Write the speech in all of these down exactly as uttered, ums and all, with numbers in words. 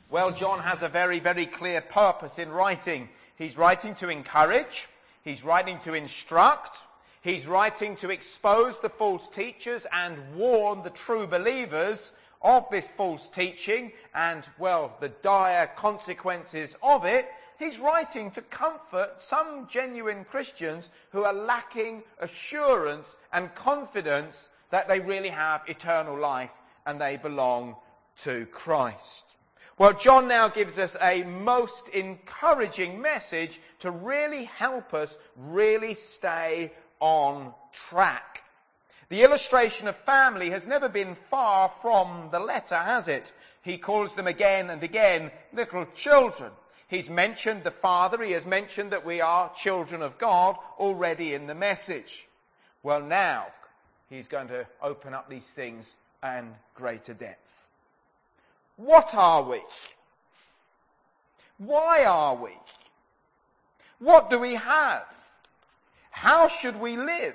Well, John has a very, very clear purpose in writing. He's writing to encourage. He's writing to instruct. He's writing to expose the false teachers and warn the true believers of this false teaching and, well, the dire consequences of it. He's writing to comfort some genuine Christians who are lacking assurance and confidence that they really have eternal life and they belong to Christ. Well, John now gives us a most encouraging message to really help us really stay on track. The illustration of family has never been far from the letter, has it? He calls them again and again little children. He's mentioned the Father. He has mentioned that we are children of God already in the message. Well, now he's going to open up these things in greater depth. What are we? Why are we? What do we have? How should we live?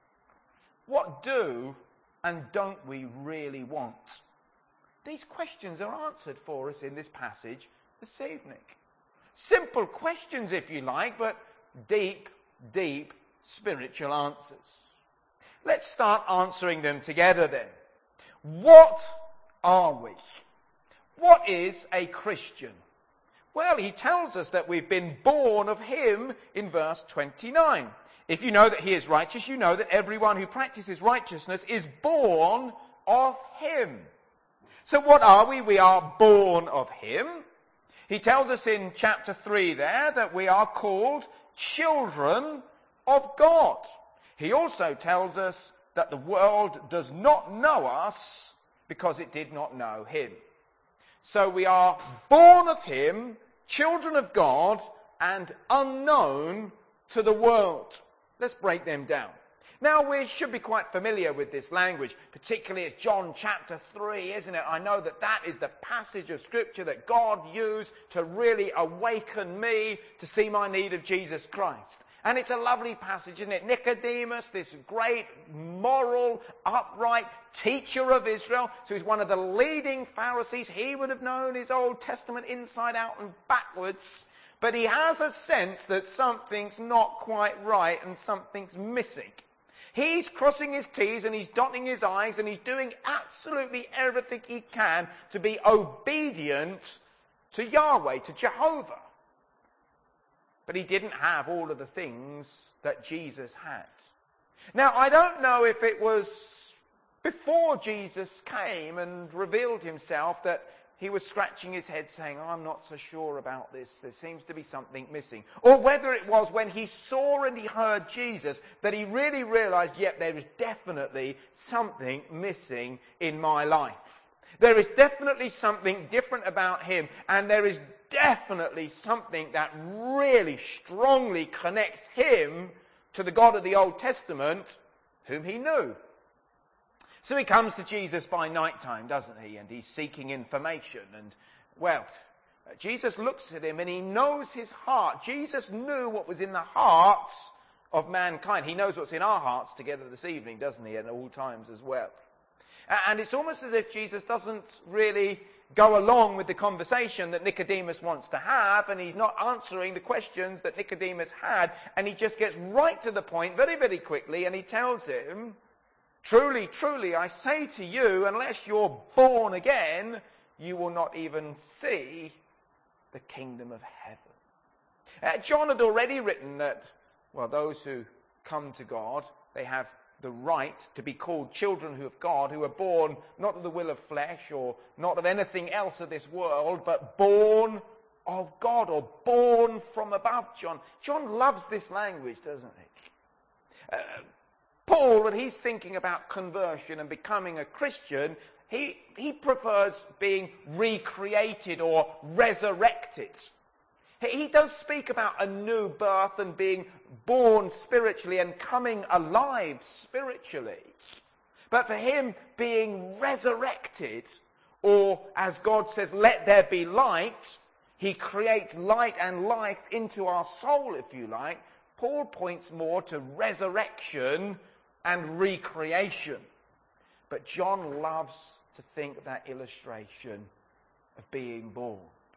What do and don't we really want? These questions are answered for us in this passage this evening. Simple questions, if you like, but deep, deep spiritual answers. Let's start answering them together then. What are we? What is a Christian? Well, he tells us that we've been born of him in verse twenty-nine. If you know that he is righteous, you know that everyone who practices righteousness is born of him. So what are we? We are born of him. He tells us in chapter three there that we are called children of God. He also tells us that the world does not know us because it did not know him. So we are born of him, children of God, and unknown to the world. Let's break them down. Now, we should be quite familiar with this language, particularly it's John chapter three, isn't it? I know that that is the passage of Scripture that God used to really awaken me to see my need of Jesus Christ. And it's a lovely passage, isn't it? Nicodemus, this great, moral, upright teacher of Israel, so he's one of the leading Pharisees. He would have known his Old Testament inside out and backwards. But he has a sense that something's not quite right and something's missing. He's crossing his T's and he's dotting his I's and he's doing absolutely everything he can to be obedient to Yahweh, to Jehovah. But he didn't have all of the things that Jesus had. Now, I don't know if it was before Jesus came and revealed himself that he was scratching his head saying, oh, I'm not so sure about this. There seems to be something missing. Or whether it was when he saw and he heard Jesus that he really realized, yep, there is definitely something missing in my life. There is definitely something different about him, and there is definitely something that really strongly connects him to the God of the Old Testament, whom he knew. So he comes to Jesus by night time, doesn't he? And he's seeking information. And, well, Jesus looks at him and he knows his heart. Jesus knew what was in the hearts of mankind. He knows what's in our hearts together this evening, doesn't he? At all times as well. And it's almost as if Jesus doesn't really go along with the conversation that Nicodemus wants to have, and he's not answering the questions that Nicodemus had, and he just gets right to the point very, very quickly, and he tells him, truly, truly, I say to you, unless you're born again, you will not even see the kingdom of heaven. Uh, John had already written that, well, those who come to God, they have the right to be called children of God, who are born not of the will of flesh or not of anything else of this world, but born of God, or born from above. John, John loves this language, doesn't he? Uh, Paul, when he's thinking about conversion and becoming a Christian, he, he prefers being recreated or resurrected. He does speak about a new birth and being born spiritually and coming alive spiritually. But for him, being resurrected, or as God says, let there be light, he creates light and life into our soul, if you like. Paul points more to resurrection and recreation. But John loves to think of that illustration of being born.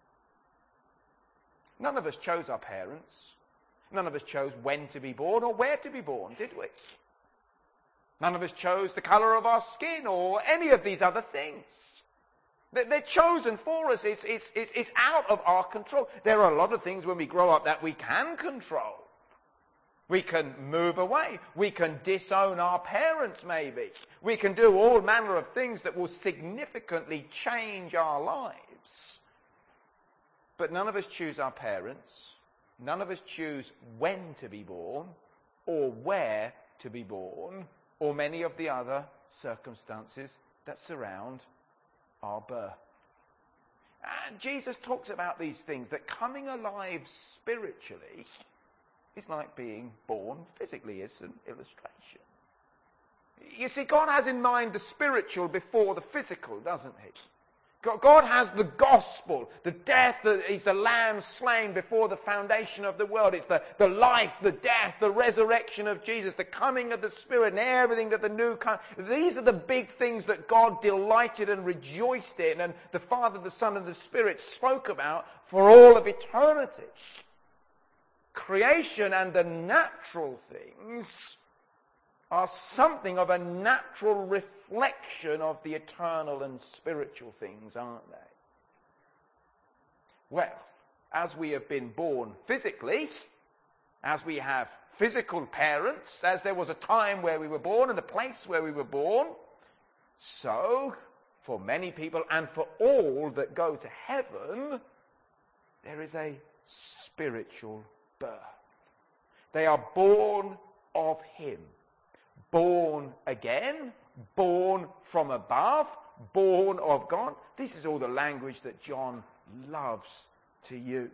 None of us chose our parents. None of us chose when to be born or where to be born, did we? None of us chose the colour of our skin or any of these other things. They're chosen for us. It's, it's, it's, it's out of our control. There are a lot of things when we grow up that we can control. We can move away. We can disown our parents, maybe. We can do all manner of things that will significantly change our lives. But none of us choose our parents. None of us choose when to be born or where to be born or many of the other circumstances that surround our birth. And Jesus talks about these things, that coming alive spiritually is like being born physically, is an illustration. You see, God has in mind the spiritual before the physical, doesn't he? God has the gospel, the death, the, he's the lamb slain before the foundation of the world. It's the, the life, the death, the resurrection of Jesus, the coming of the Spirit and everything that the new kind. These are the big things that God delighted and rejoiced in, and the Father, the Son, and the Spirit spoke about for all of eternity. Creation and the natural things are something of a natural reflection of the eternal and spiritual things, aren't they? Well, as we have been born physically, as we have physical parents, as there was a time where we were born and a place where we were born, so for many people and for all that go to heaven, there is a spiritual birth. They are born of him. Born again, born from above, born of God. This is all the language that John loves to use.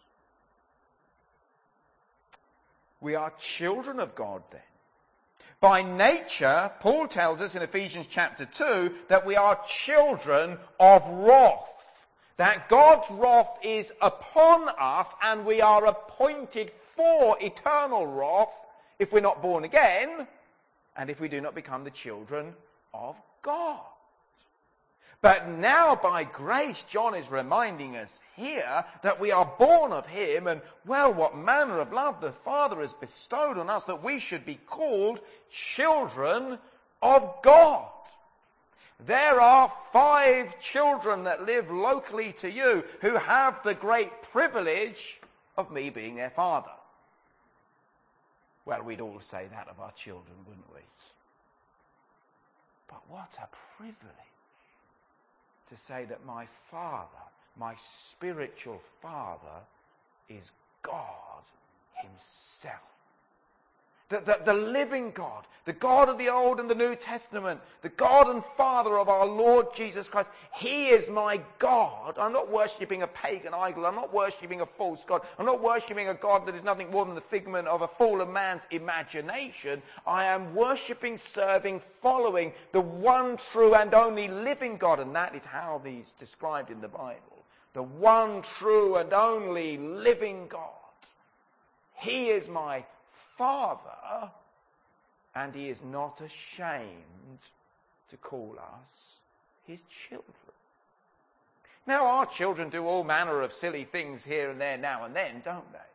We are children of God then. By nature, Paul tells us in Ephesians chapter two that we are children of wrath. That God's wrath is upon us and we are appointed for eternal wrath if we're not born again, and if we do not become the children of God. But now by grace, John is reminding us here that we are born of him, and well, what manner of love the Father has bestowed on us that we should be called children of God. There are five children that live locally to you who have the great privilege of me being their father. Well, we'd all say that of our children, wouldn't we? But what a privilege to say that my Father, my spiritual Father, is God himself. The, the, the living God, the God of the Old and the New Testament, the God and Father of our Lord Jesus Christ. He is my God. I'm not worshipping a pagan idol. I'm not worshipping a false God. I'm not worshipping a God that is nothing more than the figment of a fallen man's imagination. I am worshipping, serving, following the one true and only living God. And that is how he's described in the Bible. The one true and only living God. He is my Father, and he is not ashamed to call us his children. Now, our children do all manner of silly things here and there now and then, don't they?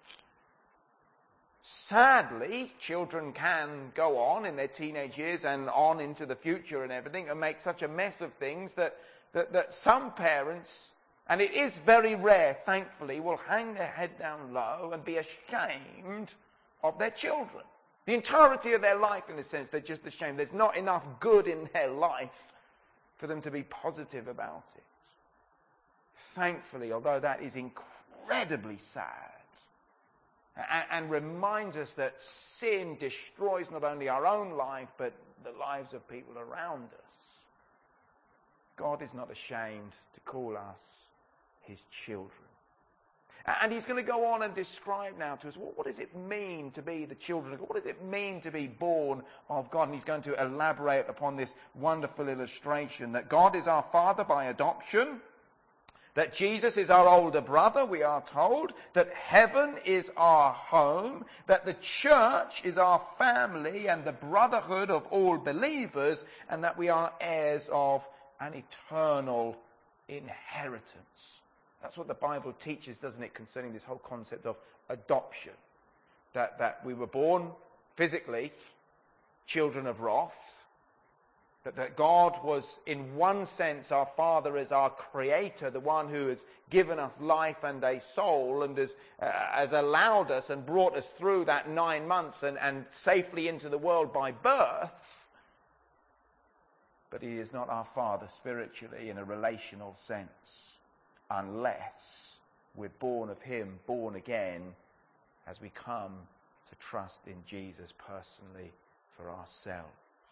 Sadly, children can go on in their teenage years and on into the future and everything and make such a mess of things that, that, that some parents, and it is very rare, thankfully, will hang their head down low and be ashamed of their children. The entirety of their life, in a sense, they're just ashamed. There's not enough good in their life for them to be positive about it. Thankfully, although that is incredibly sad, and, and reminds us that sin destroys not only our own life, but the lives of people around us, God is not ashamed to call us his children. And he's going to go on and describe now to us, well, what does it mean to be the children of God? What does it mean to be born of God? And he's going to elaborate upon this wonderful illustration that God is our Father by adoption, that Jesus is our older brother, we are told, that heaven is our home, that the church is our family and the brotherhood of all believers, and that we are heirs of an eternal inheritance. That's what the Bible teaches, doesn't it, concerning this whole concept of adoption. That, that we were born physically children of wrath. That, that God was, in one sense, our Father as our Creator, the one who has given us life and a soul and has, uh, has allowed us and brought us through that nine months and, and safely into the world by birth. But He is not our Father spiritually in a relational sense, unless we're born of Him, born again, as we come to trust in Jesus personally for ourselves.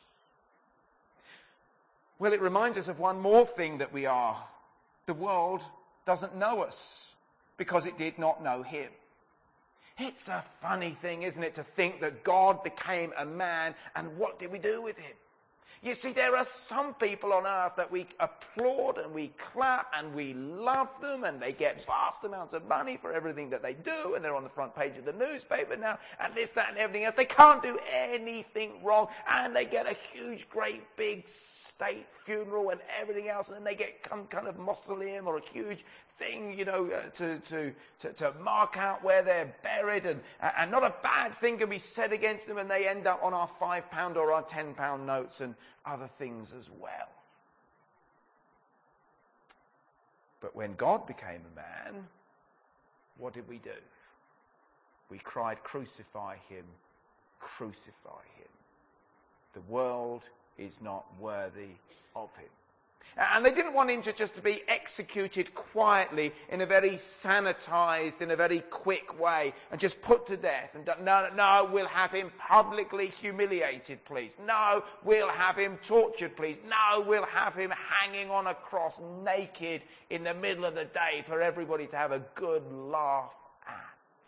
Well, it reminds us of one more thing that we are. The world doesn't know us because it did not know Him. It's a funny thing, isn't it, to think that God became a man, and what did we do with Him? You see, there are some people on earth that we applaud and we clap and we love them, and they get vast amounts of money for everything that they do, and they're on the front page of the newspaper now, and this, that, and everything else. They can't do anything wrong, and they get a huge, great, big state funeral and everything else, and then they get some kind of mausoleum or a huge thing, you know, uh, to, to, to, to mark out where they're buried, and, and not a bad thing can be said against them, and they end up on our five pound or our ten pound notes and other things as well. But when God became a man, what did we do? We cried, "Crucify Him, crucify Him. The world is not worthy of Him." And they didn't want Him to just to be executed quietly in a very sanitized, in a very quick way, and just put to death. And no, no, we'll have Him publicly humiliated, please. No, we'll have Him tortured, please. No, we'll have Him hanging on a cross naked in the middle of the day for everybody to have a good laugh at.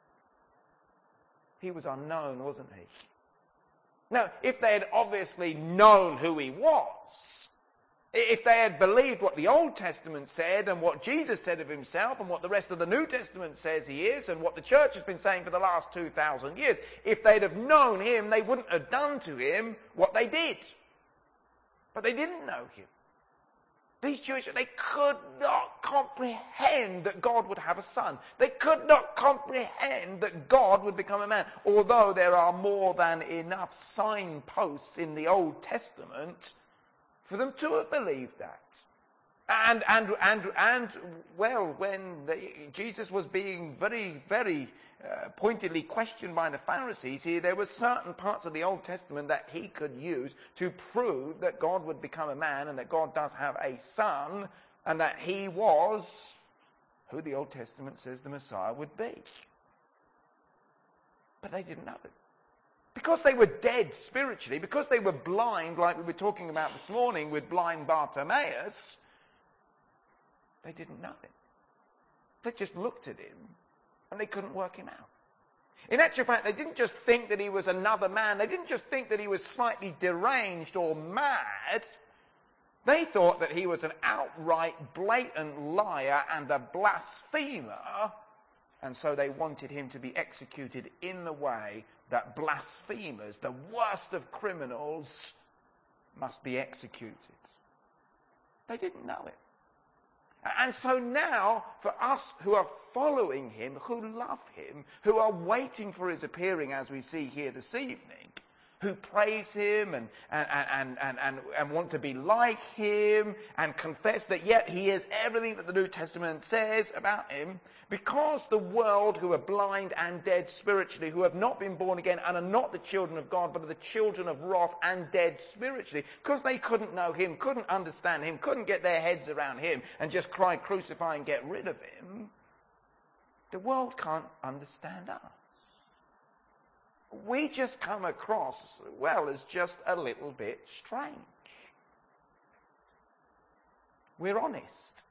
He was unknown, wasn't He? Now, if they had obviously known who He was, if they had believed what the Old Testament said and what Jesus said of Himself and what the rest of the New Testament says He is and what the church has been saying for the last two thousand years, if they'd have known Him, they wouldn't have done to Him what they did. But they didn't know Him. These Jewish, they could not comprehend that God would have a son. They could not comprehend that God would become a man. Although there are more than enough signposts in the Old Testament for them to have believed that. And, and, and, and well, when the, Jesus was being very, very uh, pointedly questioned by the Pharisees here, there were certain parts of the Old Testament that he could use to prove that God would become a man and that God does have a son and that He was who the Old Testament says the Messiah would be. But they didn't know it. Because they were dead spiritually, because they were blind, like we were talking about this morning with blind Bartimaeus, they didn't know Him. They just looked at Him and they couldn't work Him out. In actual fact, they didn't just think that He was another man. They didn't just think that He was slightly deranged or mad. They thought that He was an outright, blatant liar and a blasphemer. And so they wanted Him to be executed in the way that blasphemers, the worst of criminals, must be executed. They didn't know it. And so now, for us who are following Him, who love Him, who are waiting for His appearing, as we see here this evening, who praise Him and, and, and, and, and, and want to be like Him and confess that yet He is everything that the New Testament says about Him, because the world, who are blind and dead spiritually, who have not been born again and are not the children of God, but are the children of wrath and dead spiritually, because they couldn't know Him, couldn't understand Him, couldn't get their heads around Him and just cry, "Crucify and get rid of Him," the world can't understand us. We just come across, well, as just a little bit strange. We're honest.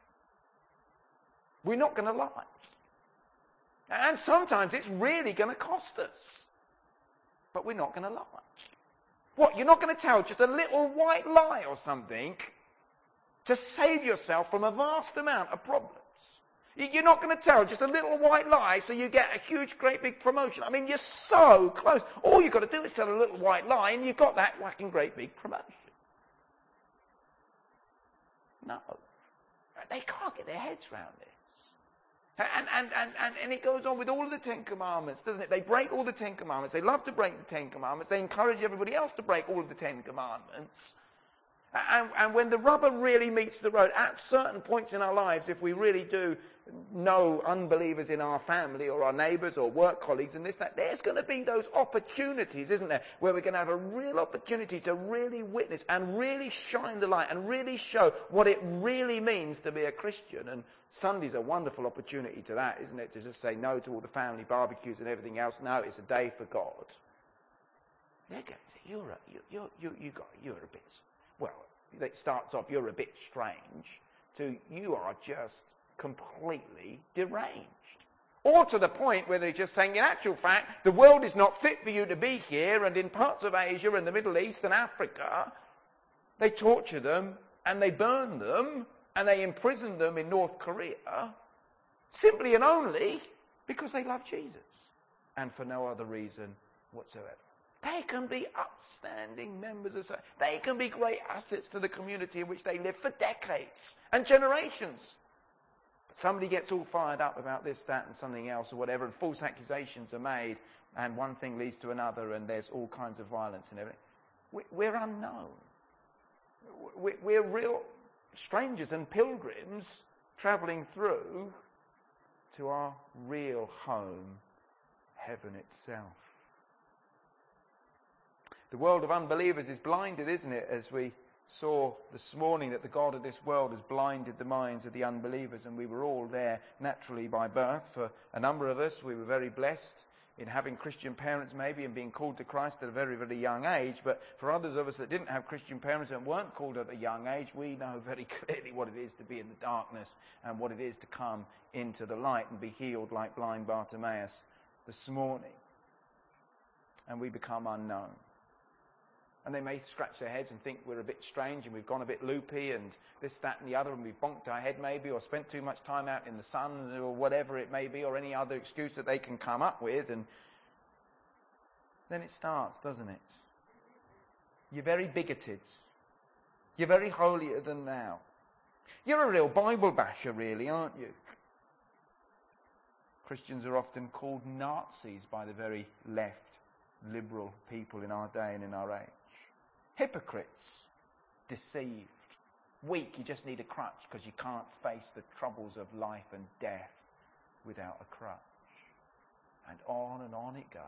We're not going to lie. And sometimes it's really going to cost us. But we're not going to lie. What, you're not going to tell just a little white lie or something to save yourself from a vast amount of problems? You're not going to tell just a little white lie so you get a huge, great big promotion. I mean, you're so close. All you've got to do is tell a little white lie and you've got that whacking great big promotion. No. They can't get their heads around this. And, and, and, and, and it goes on with all of the Ten Commandments, doesn't it? They break all the Ten Commandments. They love to break the Ten Commandments. They encourage everybody else to break all of the Ten Commandments. And, and when the rubber really meets the road, at certain points in our lives, if we really do know unbelievers in our family or our neighbours or work colleagues and this, that, there's going to be those opportunities, isn't there, where we're going to have a real opportunity to really witness and really shine the light and really show what it really means to be a Christian. And Sunday's a wonderful opportunity to that, isn't it? To just say no to all the family barbecues and everything else. No, it's a day for God. They're going to say, you're a, you, you, you, you got, you're a bit, well, it starts off, you're a bit strange, to you are just completely deranged. Or to the point where they're just saying, in actual fact, the world is not fit for you to be here, and in parts of Asia and the Middle East and Africa, they torture them and they burn them and they imprison them in North Korea simply and only because they love Jesus and for no other reason whatsoever. They can be upstanding members of society. They can be great assets to the community in which they live for decades and generations. But somebody gets all fired up about this, that, and something else or whatever, and false accusations are made, and one thing leads to another, and there's all kinds of violence and everything. We're unknown. We're real strangers and pilgrims travelling through to our real home, heaven itself. The world of unbelievers is blinded, isn't it? As we saw this morning that the God of this world has blinded the minds of the unbelievers, and we were all there naturally by birth. For a number of us, we were very blessed in having Christian parents maybe and being called to Christ at a very, very young age. But for others of us that didn't have Christian parents and weren't called at a young age, we know very clearly what it is to be in the darkness and what it is to come into the light and be healed like blind Bartimaeus this morning. And we become unknown. And they may scratch their heads and think we're a bit strange and we've gone a bit loopy and this, that and the other, and we've bonked our head maybe, or spent too much time out in the sun or whatever it may be, or any other excuse that they can come up with. And then it starts, doesn't it? You're very bigoted. You're very holier than thou. You're a real Bible basher really, aren't you? Christians are often called Nazis by the very left, liberal people in our day and in our age. Hypocrites, deceived, weak, you just need a crutch because you can't face the troubles of life and death without a crutch. And on and on it goes.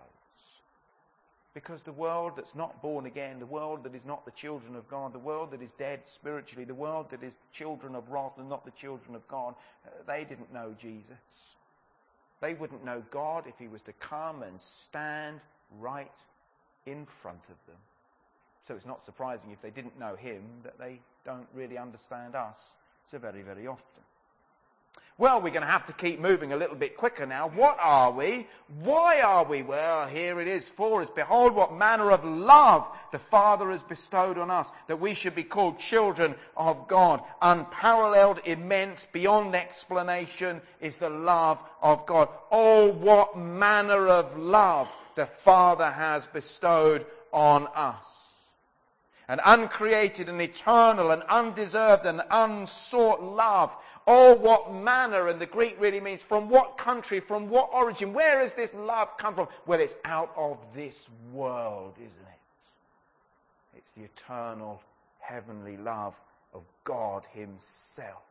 Because the world that's not born again, the world that is not the children of God, the world that is dead spiritually, the world that is children of wrath and not the children of God, uh, they didn't know Jesus. They wouldn't know God if he was to come and stand right in front of them. So it's not surprising if they didn't know him that they don't really understand us so very, very often. Well, we're going to have to keep moving a little bit quicker now. What are we? Why are we? Well, here it is for us. Behold, what manner of love the Father has bestowed on us, that we should be called children of God. Unparalleled, immense, beyond explanation is the love of God. Oh, what manner of love the Father has bestowed on us. An uncreated and eternal and undeserved and unsought love. Oh, what manner, and the Greek really means from what country, from what origin, where has this love come from? Well, it's out of this world, isn't it? It's the eternal, heavenly love of God himself.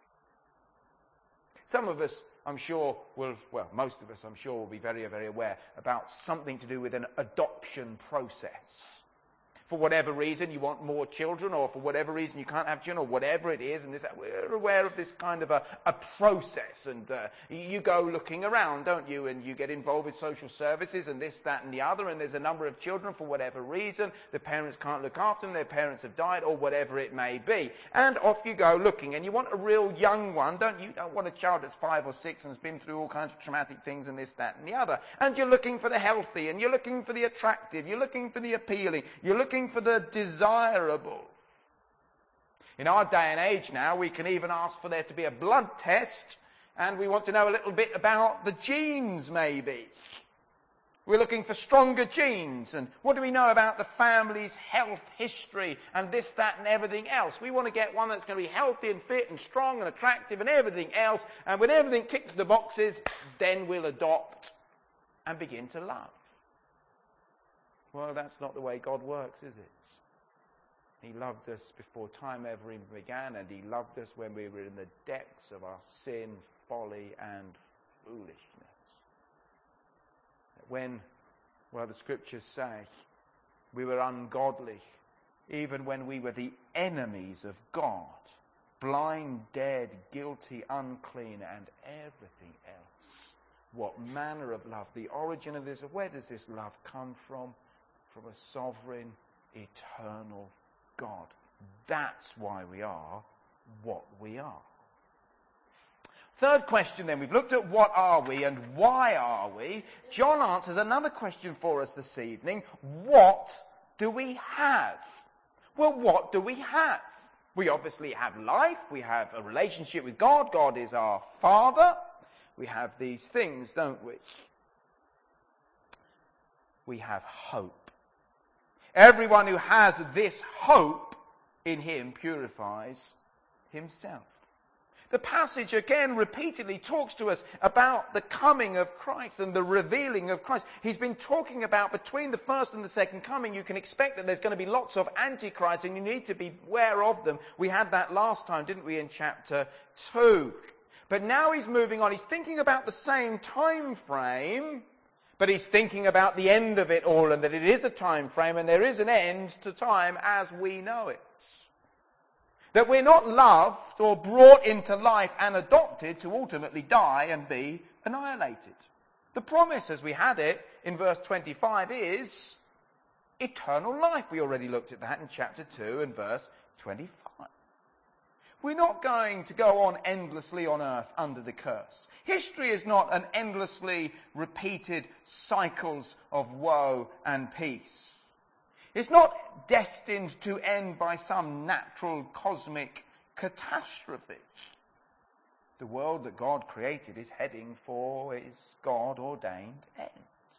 Some of us, I'm sure, will, well, most of us, I'm sure, will be very, very aware about something to do with an adoption process. For whatever reason you want more children, or for whatever reason you can't have children, or whatever it is, and this, we're aware of this kind of a, a process. And uh, you go looking around, don't you? And you get involved with social services and this, that, and the other. And there's a number of children for whatever reason. The parents can't look after them. Their parents have died, or whatever it may be. And off you go looking. And you want a real young one, don't you? You don't want a child that's five or six and has been through all kinds of traumatic things and this, that, and the other. And you're looking for the healthy, and you're looking for the attractive. You're looking for the appealing. You're looking for the desirable. In our day and age now, we can even ask for there to be a blood test, and we want to know a little bit about the genes maybe. We're looking for stronger genes. And what do we know about the family's health history and this, that, and everything else? We want to get one that's going to be healthy and fit and strong and attractive and everything else. And when everything ticks the boxes, then we'll adopt and begin to love. Well, that's not the way God works, is it? He loved us before time ever even began, and he loved us when we were in the depths of our sin, folly, and foolishness. When, well, the scriptures say, we were ungodly, even when we were the enemies of God, blind, dead, guilty, unclean, and everything else. What manner of love? The origin of this, where does this love come from? From a sovereign, eternal God. That's why we are what we are. Third question then, we've looked at what are we and why are we. John answers another question for us this evening. What do we have? Well, what do we have? We obviously have life. We have a relationship with God. God is our Father. We have these things, don't we? We have hope. Everyone who has this hope in him purifies himself. The passage again repeatedly talks to us about the coming of Christ and the revealing of Christ. He's been talking about between the first and the second coming, you can expect that there's going to be lots of antichrists and you need to be aware of them. We had that last time, didn't we, in chapter two. But now he's moving on. He's thinking about the same time frame, but he's thinking about the end of it all and that it is a time frame and there is an end to time as we know it. That we're not loved or brought into life and adopted to ultimately die and be annihilated. The promise as we had it in verse twenty-five is eternal life. We already looked at that in chapter two and verse twenty-five. We're not going to go on endlessly on earth under the curse. History is not an endlessly repeated cycles of woe and peace. It's not destined to end by some natural cosmic catastrophe. The world that God created is heading for its God-ordained end.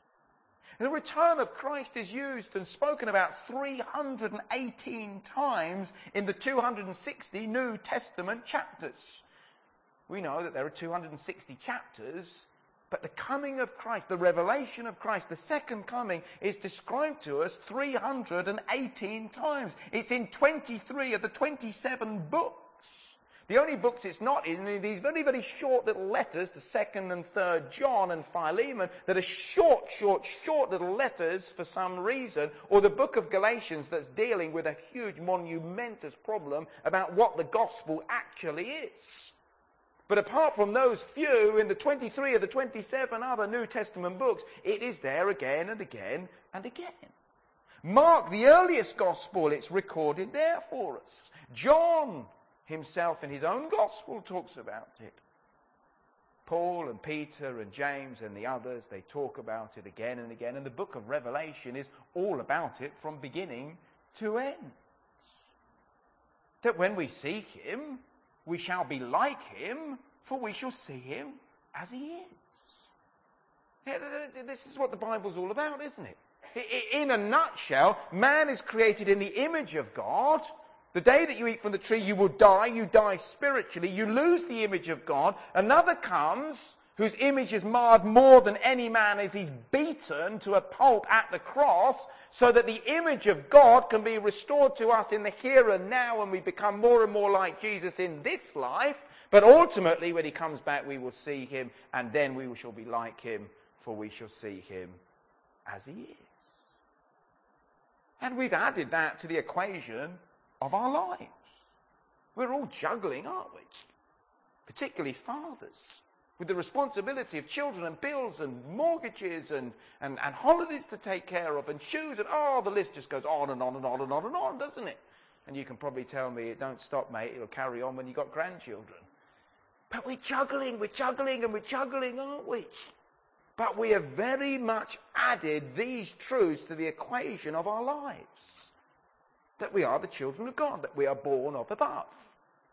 The return of Christ is used and spoken about three hundred eighteen times in the two hundred sixty New Testament chapters. We know that there are two hundred sixty chapters, but the coming of Christ, the revelation of Christ, the second coming is described to us three hundred eighteen times. It's in twenty-three of the twenty-seven books. The only books it's not in are these very, very short little letters to second and third John and Philemon that are short, short, short little letters for some reason, or the book of Galatians that's dealing with a huge, monumentous problem about what the gospel actually is. But apart from those few, in the twenty-three of the twenty-seven other New Testament books, it is there again and again and again. Mark, the earliest gospel, it's recorded there for us. John himself in his own gospel talks about it. Paul and Peter and James and the others, they talk about it again and again. And the book of Revelation is all about it from beginning to end. That when we see him, we shall be like him, for we shall see him as he is. This is what the Bible's all about, isn't it? In a nutshell, man is created in the image of God. The day that you eat from the tree, you will die. You die spiritually. You lose the image of God. Another comes whose image is marred more than any man as he's beaten to a pulp at the cross, so that the image of God can be restored to us in the here and now, and we become more and more like Jesus in this life. But ultimately, when he comes back, we will see him, and then we shall be like him, for we shall see him as he is. And we've added that to the equation of our lives. We're all juggling, aren't we? Particularly fathers, with the responsibility of children and bills and mortgages and, and, and holidays to take care of and shoes and oh, the list just goes on and on and on and on and on, doesn't it? And you can probably tell me, it don't stop, mate, it'll carry on when you've got grandchildren. But we're juggling, we're juggling and we're juggling, aren't we? But we have very much added these truths to the equation of our lives. That we are the children of God, that we are born of above.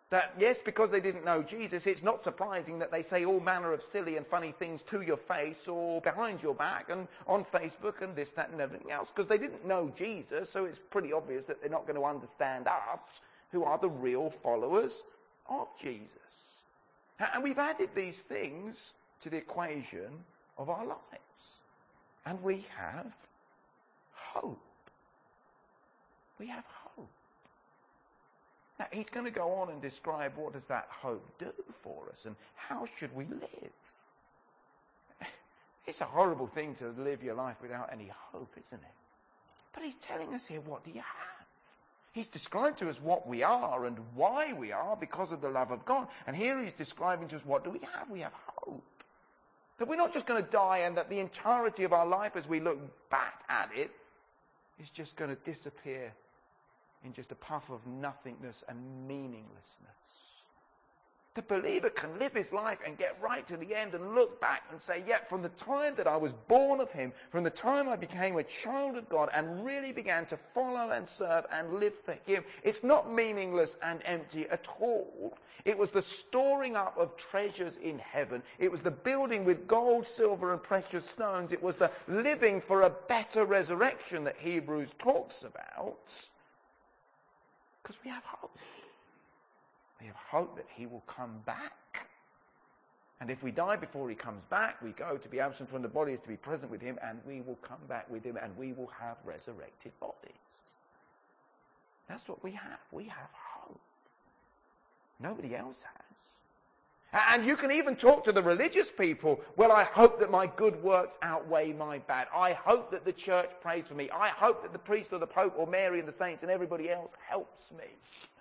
That, yes, because they didn't know Jesus, it's not surprising that they say all manner of silly and funny things to your face or behind your back and on Facebook and this, that and everything else, because they didn't know Jesus, so it's pretty obvious that they're not going to understand us, who are the real followers of Jesus. And we've added these things to the equation of our lives. And we have hope. We have hope. Now, he's going to go on and describe what does that hope do for us and how should we live. It's a horrible thing to live your life without any hope, isn't it? But he's telling us here, what do you have? He's described to us what we are and why we are because of the love of God. And here he's describing to us, what do we have? We have hope. That we're not just going to die and that the entirety of our life as we look back at it is just going to disappear in just a puff of nothingness and meaninglessness. The believer can live his life and get right to the end and look back and say, yeah, from the time that I was born of him, from the time I became a child of God and really began to follow and serve and live for him, it's not meaningless and empty at all. It was the storing up of treasures in heaven. It was the building with gold, silver and precious stones. It was the living for a better resurrection that Hebrews talks about. Because we have hope. We have hope that he will come back. And if we die before he comes back, we go to be absent from the body is to be present with him, and we will come back with him, and we will have resurrected bodies. That's what we have. We have hope. Nobody else has. And you can even talk to the religious people, well, I hope that my good works outweigh my bad. I hope that the church prays for me. I hope that the priest or the Pope or Mary and the saints and everybody else helps me.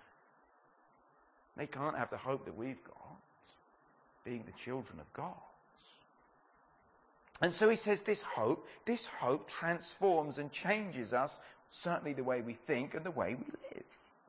They can't have the hope that we've got, being the children of God. And so he says this hope, this hope transforms and changes us, certainly the way we think and the way we live.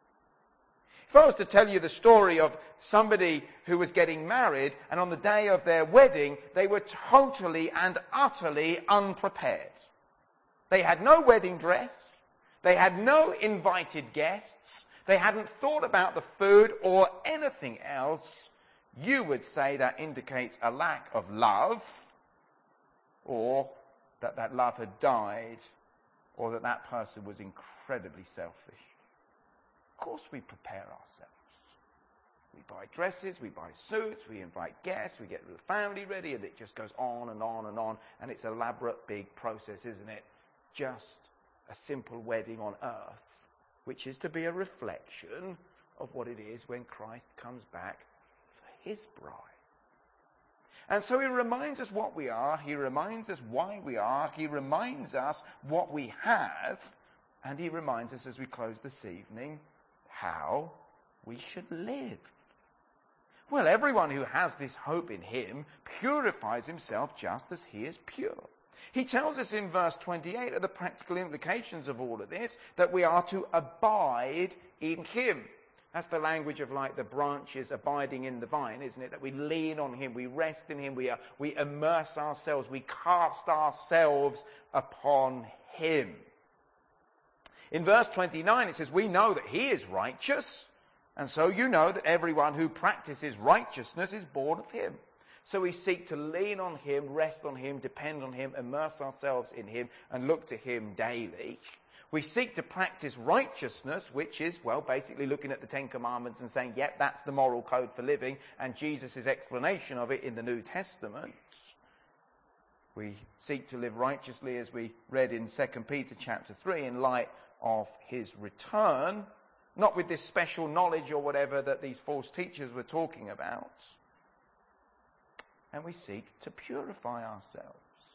If I was to tell you the story of somebody who was getting married, and on the day of their wedding, they were totally and utterly unprepared. They had no wedding dress. They had no invited guests. They hadn't thought about the food or anything else. You would say that indicates a lack of love, or that that love had died, or that that person was incredibly selfish. Of course we prepare ourselves. We buy dresses, we buy suits, we invite guests, we get the family ready, and it just goes on and on and on, and it's an elaborate big process, isn't it? Just a simple wedding on earth, which is to be a reflection of what it is when Christ comes back for his bride. And so he reminds us what we are, he reminds us why we are, he reminds us what we have, and he reminds us as we close this evening how we should live. Well, everyone who has this hope in him purifies himself just as he is pure. He tells us in verse twenty-eight of the practical implications of all of this, that we are to abide in him. That's the language of like the branches abiding in the vine, isn't it? That we lean on him, we rest in him, we, are, we immerse ourselves, we cast ourselves upon him. In verse twenty-nine it says, we know that he is righteous, and so you know that everyone who practices righteousness is born of him. So we seek to lean on him, rest on him, depend on him, immerse ourselves in him, and look to him daily. We seek to practice righteousness, which is, well, basically looking at the Ten Commandments and saying, yep, that's the moral code for living, and Jesus' explanation of it in the New Testament. We seek to live righteously, as we read in Second Peter chapter three, in light of his return, not with this special knowledge or whatever that these false teachers were talking about. And we seek to purify ourselves.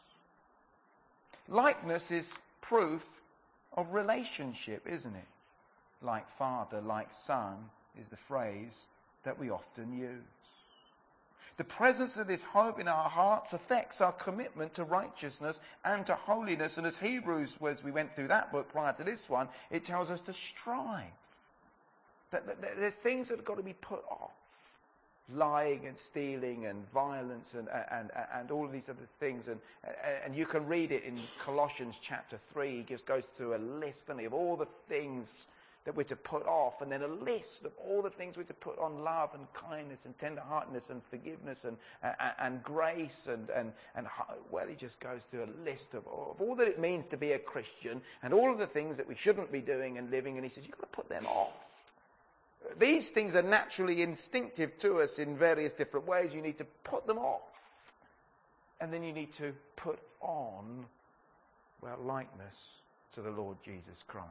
Likeness is proof of relationship, isn't it? Like father, like son is the phrase that we often use. The presence of this hope in our hearts affects our commitment to righteousness and to holiness. And as Hebrews, as we went through that book prior to this one, it tells us to strive. That, that, that there's things that have got to be put off. Lying and stealing and violence and, and, and all of these other things. And, and you can read it in Colossians chapter three. He just goes through a list of all the things that we're to put off, and then a list of all the things we're to put on: love and kindness and tenderheartedness and forgiveness and and, and grace and, and, and well, he just goes through a list of, of all that it means to be a Christian and all of the things that we shouldn't be doing and living, and he says, you've got to put them off. These things are naturally instinctive to us in various different ways. You need to put them off. And then you need to put on, well, likeness to the Lord Jesus Christ.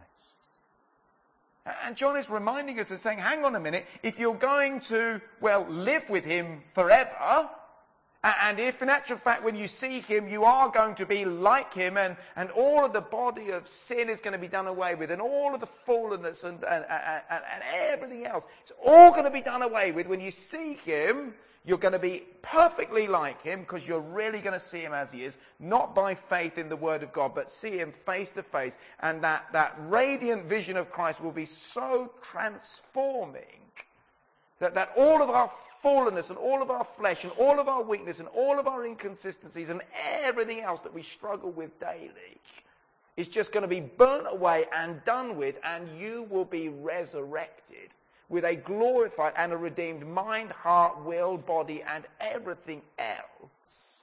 And John is reminding us and saying, hang on a minute, if you're going to, well, live with him forever, and if in actual fact when you see him you are going to be like him, and, and all of the body of sin is going to be done away with, and all of the fallenness and, and, and, and everything else, it's all going to be done away with. When you see him, you're going to be perfectly like him, because you're really going to see him as he is, not by faith in the Word of God, but see him face to face. And that, that radiant vision of Christ will be so transforming that, that all of our fallenness and all of our flesh and all of our weakness and all of our inconsistencies and everything else that we struggle with daily is just going to be burnt away and done with, and you will be resurrected with a glorified and a redeemed mind, heart, will, body, and everything else.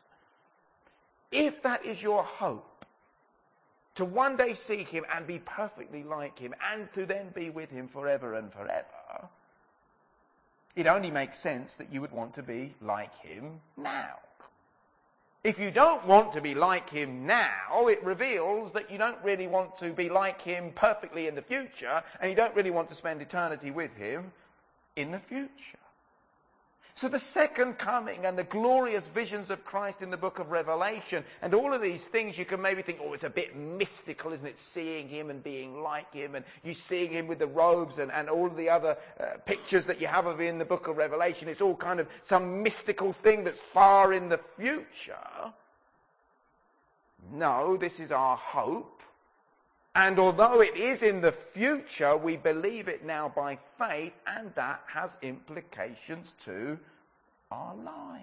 If that is your hope, to one day see him and be perfectly like him, and to then be with him forever and forever, it only makes sense that you would want to be like him now. If you don't want to be like him now, it reveals that you don't really want to be like him perfectly in the future, and you don't really want to spend eternity with him in the future. So the second coming and the glorious visions of Christ in the book of Revelation and all of these things, you can maybe think, oh, it's a bit mystical, isn't it? Seeing him and being like him, and you seeing him with the robes and, and all of the other uh, pictures that you have of him in the book of Revelation. It's all kind of some mystical thing that's far in the future. No, this is our hope. And although it is in the future, we believe it now by faith, and that has implications to our lives.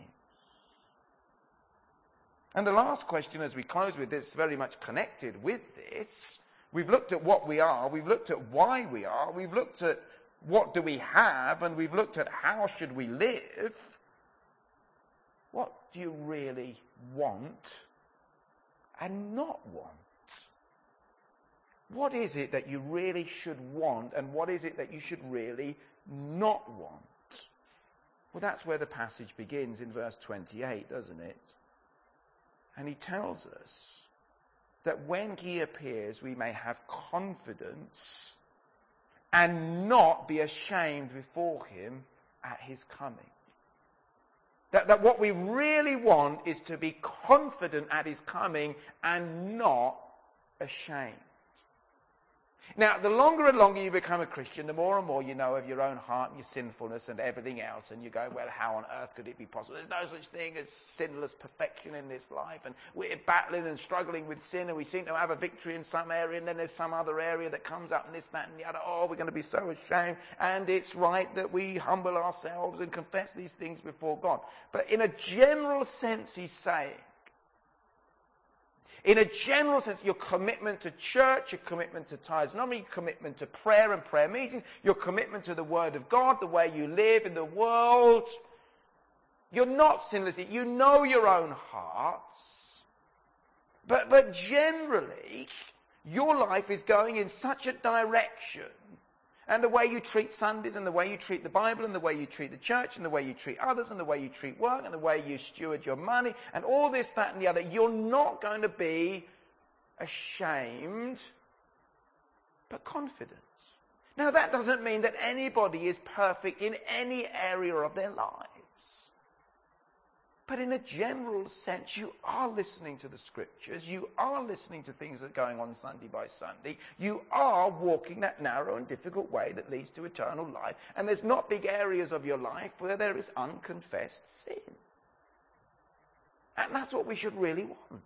And the last question as we close with this, very much connected with this, we've looked at what we are, we've looked at why we are, we've looked at what do we have, and we've looked at how should we live. What do you really want and not want? What is it that you really should want, and what is it that you should really not want? Well, that's where the passage begins in verse twenty-eight, doesn't it? And he tells us that when he appears, we may have confidence and not be ashamed before him at his coming. That, that what we really want is to be confident at his coming and not ashamed. Now, the longer and longer you become a Christian, the more and more you know of your own heart and your sinfulness and everything else, and you go, well, how on earth could it be possible? There's no such thing as sinless perfection in this life, and we're battling and struggling with sin, and we seem to have a victory in some area, and then there's some other area that comes up, and this, that, and the other. Oh, we're going to be so ashamed, and it's right that we humble ourselves and confess these things before God. But in a general sense, he's saying, in a general sense, your commitment to church, your commitment to tithes, not only your commitment to prayer and prayer meetings, your commitment to the Word of God, the way you live in the world, you're not sinless. You know your own hearts. But, but generally, your life is going in such a direction, and the way you treat Sundays, and the way you treat the Bible, and the way you treat the church, and the way you treat others, and the way you treat work, and the way you steward your money, and all this, that, and the other, you're not going to be ashamed, but confident. Now, that doesn't mean that anybody is perfect in any area of their lives. But in a general sense, you are listening to the Scriptures. You are listening to things that are going on Sunday by Sunday. You are walking that narrow and difficult way that leads to eternal life. And there's not big areas of your life where there is unconfessed sin. And that's what we should really want.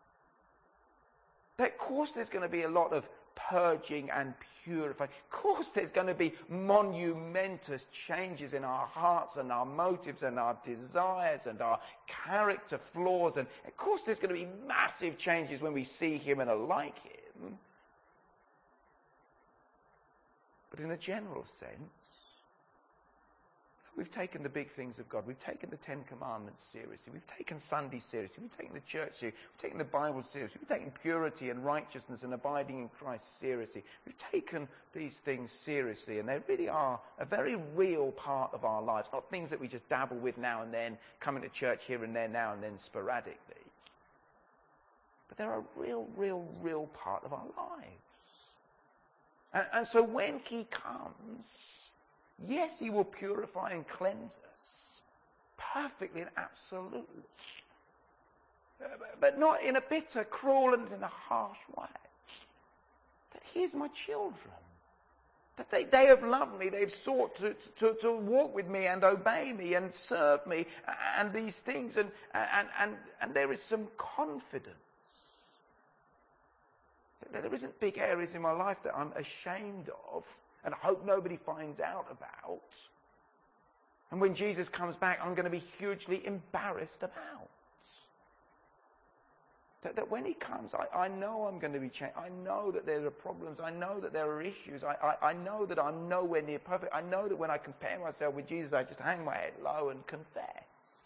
Of course, there's going to be a lot of purging and purifying. Of course, there's going to be monumentous changes in our hearts and our motives and our desires and our character flaws. And of course, there's going to be massive changes when we see him and are like him. But in a general sense, we've taken the big things of God. We've taken the Ten Commandments seriously. We've taken Sunday seriously. We've taken the church seriously. We've taken the Bible seriously. We've taken purity and righteousness and abiding in Christ seriously. We've taken these things seriously, and they really are a very real part of our lives. Not things that we just dabble with now and then, coming to church here and there now and then sporadically. But they're a real, real, real part of our lives. And, and so when he comes, yes, he will purify and cleanse us perfectly and absolutely. But not in a bitter, cruel, and in a harsh way. That here's my children. That they, they have loved me. They've sought to, to, to walk with me and obey me and serve me and these things. And, and, and, and there is some confidence. That there isn't big areas in my life that I'm ashamed of and I hope nobody finds out about. And when Jesus comes back, I'm going to be hugely embarrassed about. That, that when he comes, I, I know I'm going to be changed. I know that there are problems. I know that there are issues. I, I, I know that I'm nowhere near perfect. I know that when I compare myself with Jesus, I just hang my head low and confess.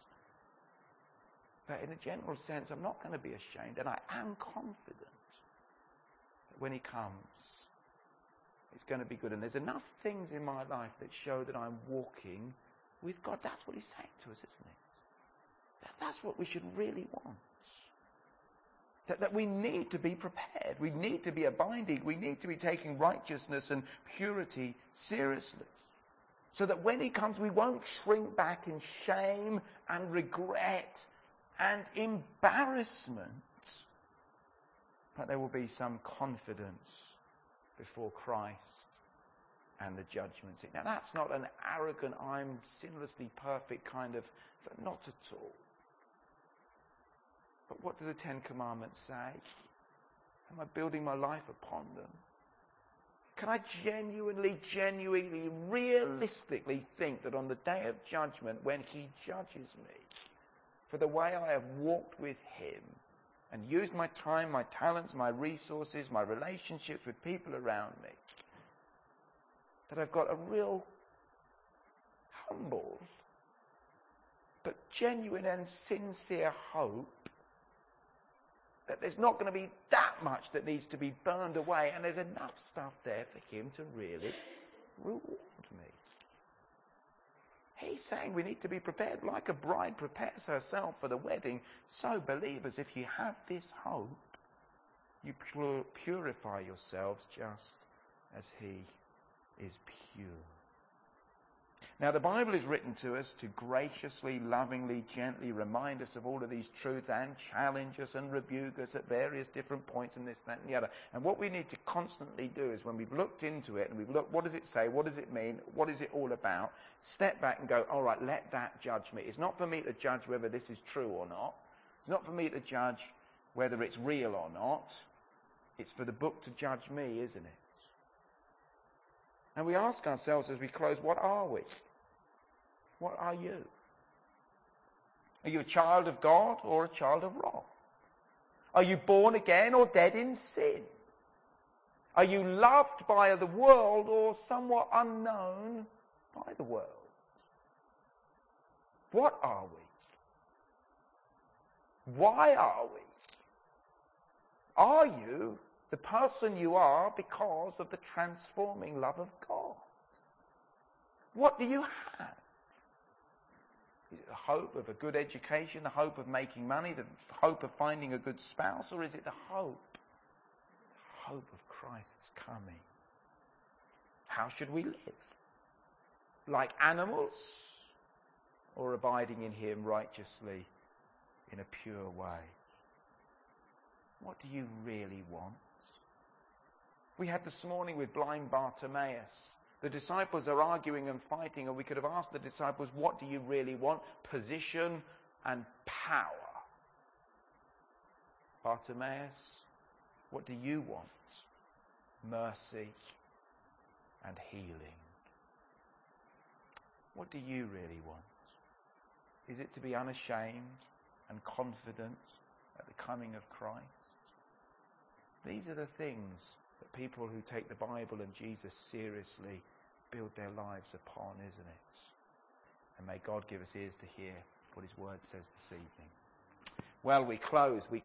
But in a general sense, I'm not going to be ashamed. And I am confident that when he comes, it's going to be good. And there's enough things in my life that show that I'm walking with God. That's what he's saying to us, isn't it? That, that's what we should really want. That, that we need to be prepared. We need to be abiding. We need to be taking righteousness and purity seriously. So that when he comes, we won't shrink back in shame and regret and embarrassment. But there will be some confidence before Christ and the judgment seat. Now that's not an arrogant, I'm sinlessly perfect kind of, not at all. But what do the Ten Commandments say? Am I building my life upon them? Can I genuinely, genuinely, realistically think that on the day of judgment, when he judges me for the way I have walked with him, and used my time, my talents, my resources, my relationships with people around me, that I've got a real humble but genuine and sincere hope that there's not going to be that much that needs to be burned away, and there's enough stuff there for him to really reward me. He's saying we need to be prepared like a bride prepares herself for the wedding. So, believers, if you have this hope, you pur- purify yourselves just as he is pure. Now, the Bible is written to us to graciously, lovingly, gently remind us of all of these truths and challenge us and rebuke us at various different points in this, that, and the other. And what we need to constantly do is when we've looked into it and we've looked, what does it say? What does it mean? What is it all about? Step back and go, all right, let that judge me. It's not for me to judge whether this is true or not. It's not for me to judge whether it's real or not. It's for the book to judge me, isn't it? And we ask ourselves as we close, what are we? What are you? Are you a child of God or a child of wrath? Are you born again or dead in sin? Are you loved by the world or somewhat unknown by the world? What are we? Why are we? Are you the person you are because of the transforming love of God? What do you have? Is it the hope of a good education, the hope of making money, the hope of finding a good spouse, or is it the hope, the hope of Christ's coming? How should we live? Like animals, or abiding in him righteously in a pure way? What do you really want? We had this morning with blind Bartimaeus. The disciples are arguing and fighting, and we could have asked the disciples, what do you really want? Position and power. Bartimaeus, what do you want? Mercy and healing. What do you really want? Is it to be unashamed and confident at the coming of Christ? These are the things that people who take the Bible and Jesus seriously build their lives upon, isn't it? And may God give us ears to hear what his word says this evening. Well, we close. We